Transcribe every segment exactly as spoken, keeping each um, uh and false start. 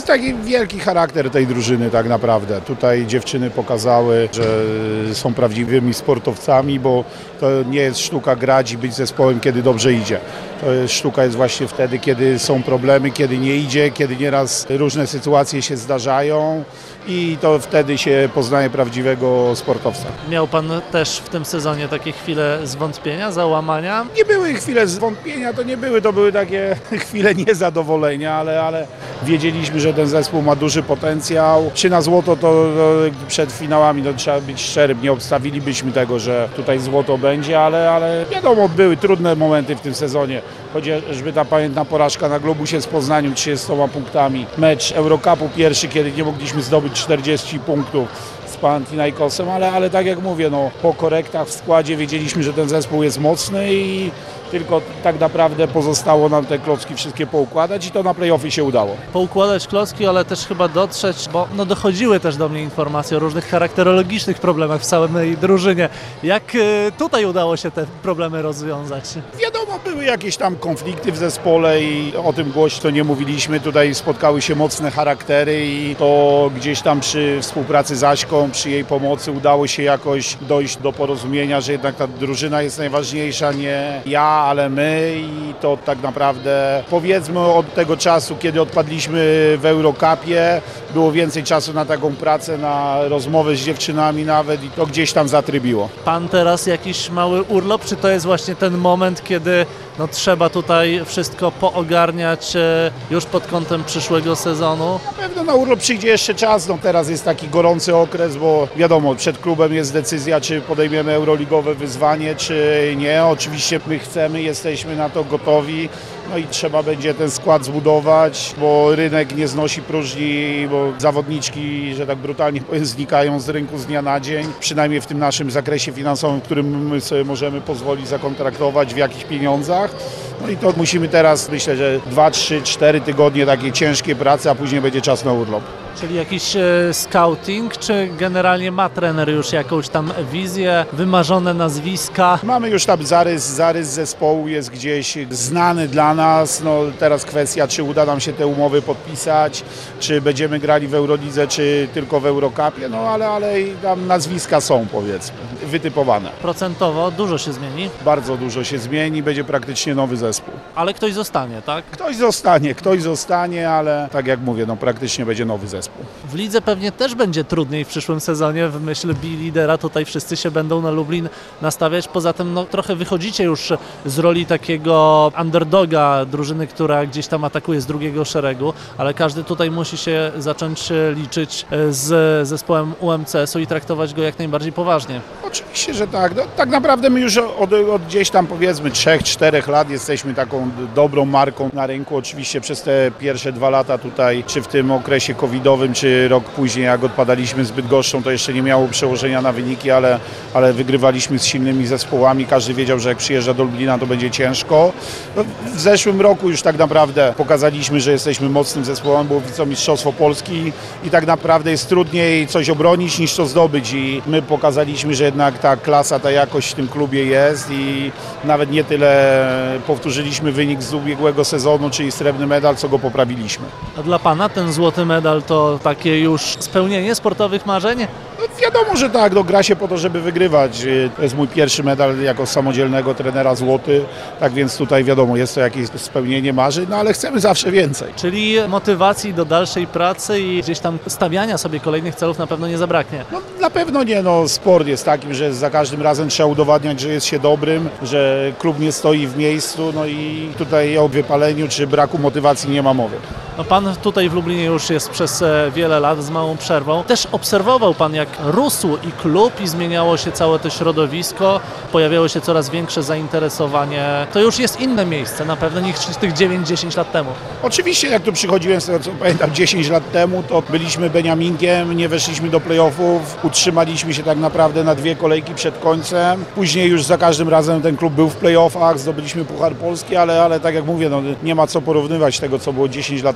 jest taki wielki charakter tej drużyny tak naprawdę. Tutaj dziewczyny pokazały, że są prawdziwymi sportowcami, bo to nie jest sztuka grać i być zespołem, kiedy dobrze idzie. To jest, sztuka jest właśnie wtedy, kiedy są problemy, kiedy nie idzie, kiedy nieraz różne sytuacje się zdarzają i to wtedy się poznaje prawdziwego sportowca. Miał pan też w tym sezonie takie chwile zwątpienia, załamania? Nie były chwile zwątpienia, to nie były, to były takie chwile niezadowolenia, ale, ale wiedzieliśmy, że ten zespół ma duży potencjał. Czy na złoto, to, to przed finałami, to trzeba być szczerym, nie obstawilibyśmy tego, że tutaj złoto będzie, ale, ale wiadomo, były trudne momenty w tym sezonie. Chociażby ta pamiętna porażka na Globusie z Poznaniem trzydziestoma punktami. Mecz Eurocupu pierwszy, kiedy nie mogliśmy zdobyć czterdziestu punktów z Panathinaikosem, ale, ale tak jak mówię, no, po korektach w składzie wiedzieliśmy, że ten zespół jest mocny i tylko tak naprawdę pozostało nam te klocki wszystkie poukładać i to na play-offy się udało. Poukładać klocki, ale też chyba dotrzeć, bo no dochodziły też do mnie informacje o różnych charakterologicznych problemach w całej drużynie. Jak y, tutaj udało się te problemy rozwiązać? Wiadomo, były jakieś tam konflikty w zespole i o tym głośno nie mówiliśmy. Tutaj spotkały się mocne charaktery i to gdzieś tam przy współpracy z Aśką, przy jej pomocy udało się jakoś dojść do porozumienia, że jednak ta drużyna jest najważniejsza, nie ja, ale my i to tak naprawdę powiedzmy od tego czasu, kiedy odpadliśmy w Eurocupie, było więcej czasu na taką pracę, na rozmowę z dziewczynami nawet i to gdzieś tam zatrybiło. Pan teraz jakiś mały urlop, czy to jest właśnie ten moment, kiedy no, trzeba tutaj wszystko poogarniać e, już pod kątem przyszłego sezonu? Na pewno na urlop przyjdzie jeszcze czas, no teraz jest taki gorący okres, bo wiadomo, przed klubem jest decyzja, czy podejmiemy euroligowe wyzwanie, czy nie. Oczywiście my chcemy, jesteśmy na to gotowi, no i trzeba będzie ten skład zbudować, bo rynek nie znosi próżni, bo zawodniczki, że tak brutalnie powiem, znikają z rynku z dnia na dzień, przynajmniej w tym naszym zakresie finansowym, w którym my sobie możemy pozwolić zakontraktować w jakichś pieniądzach. No i to musimy teraz, myślę, że dwa, trzy, cztery tygodnie takiej ciężkiej pracy, a później będzie czas na urlop. Czyli jakiś e, scouting, czy generalnie ma trener już jakąś tam wizję, wymarzone nazwiska? Mamy już tam zarys, zarys zespołu jest gdzieś znany dla nas. No teraz kwestia, czy uda nam się te umowy podpisać, czy będziemy grali w Eurolidze, czy tylko w Eurocupie, no ale, ale tam nazwiska są, powiedzmy, wytypowane. Procentowo dużo się zmieni, Bardzo dużo się zmieni, będzie praktycznie nowy zespół. ale ktoś zostanie, tak? Ktoś zostanie, ktoś zostanie, ale tak jak mówię, no praktycznie będzie nowy zespół. W lidze pewnie też będzie trudniej w przyszłym sezonie, w myśl B-lidera tutaj wszyscy się będą na Lublin nastawiać, poza tym no, trochę wychodzicie już z roli takiego underdoga, drużyny, która gdzieś tam atakuje z drugiego szeregu, ale każdy tutaj musi się zacząć liczyć z zespołem U M C S-u i traktować go jak najbardziej poważnie. Oczywiście, że tak. No, tak naprawdę my już od, od gdzieś tam powiedzmy trzech, czterech lat jesteśmy taką dobrą marką na rynku. Oczywiście przez te pierwsze dwa lata tutaj, czy w tym okresie covidowym, czy rok później, jak odpadaliśmy z Bydgoszczą, to jeszcze nie miało przełożenia na wyniki, ale, ale wygrywaliśmy z silnymi zespołami. Każdy wiedział, że jak przyjeżdża do Lublina, to będzie ciężko. No, w zeszłym roku już tak naprawdę pokazaliśmy, że jesteśmy mocnym zespołem, było wicemistrzostwo Polski i tak naprawdę jest trudniej coś obronić niż to zdobyć i my pokazaliśmy, że jednak ta klasa, ta jakość w tym klubie jest i nawet nie tyle powtórzyliśmy wynik z ubiegłego sezonu, czyli srebrny medal, co go poprawiliśmy. A dla Pana ten złoty medal to takie już spełnienie sportowych marzeń? No wiadomo, że tak, no, gra się po to, żeby wygrywać. To jest mój pierwszy medal jako samodzielnego trenera złoty, tak więc tutaj wiadomo, jest to jakieś spełnienie marzeń, no ale chcemy zawsze więcej. Czyli motywacji do dalszej pracy i gdzieś tam stawiania sobie kolejnych celów na pewno nie zabraknie. No na pewno nie, no sport jest takim, że za każdym razem trzeba udowadniać, że jest się dobrym, że klub nie stoi w miejscu, no i tutaj o wypaleniu czy braku motywacji nie ma mowy. No Pan tutaj w Lublinie już jest przez wiele lat z małą przerwą. Też obserwował Pan, jak rósł i klub i zmieniało się całe to środowisko, pojawiało się coraz większe zainteresowanie. To już jest inne miejsce na pewno niż tych dziewięć dziesięć lat temu. Oczywiście jak tu przychodziłem, z tego co pamiętam, dziesięć lat temu, to byliśmy Beniaminkiem, nie weszliśmy do playoffów, utrzymaliśmy się tak naprawdę na dwie kolejki przed końcem. Później już za każdym razem ten klub był w playoffach, zdobyliśmy Puchar Polski, ale, ale tak jak mówię, no, nie ma co porównywać tego, co było dziesięć lat temu.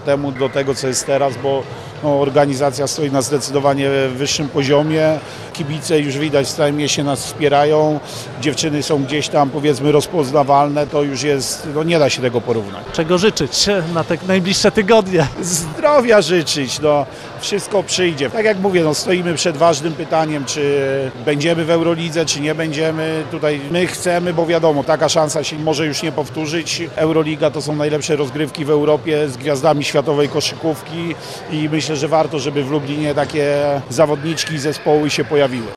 temu do tego, co jest teraz, bo no, organizacja stoi na zdecydowanie wyższym poziomie. Kibice już widać w całym mieście nas wspierają. Dziewczyny są gdzieś tam powiedzmy rozpoznawalne, to już jest, no nie da się tego porównać. Czego życzyć na te najbliższe tygodnie? Zdrowia życzyć, no wszystko przyjdzie. Tak jak mówię, no stoimy przed ważnym pytaniem, czy będziemy w Eurolidze, czy nie będziemy. Tutaj my chcemy, bo wiadomo, taka szansa się może już nie powtórzyć. Euroliga to są najlepsze rozgrywki w Europie z gwiazdami światowej koszykówki i myślę, że warto, żeby w Lublinie takie zawodniczki i zespoły się pojawiły.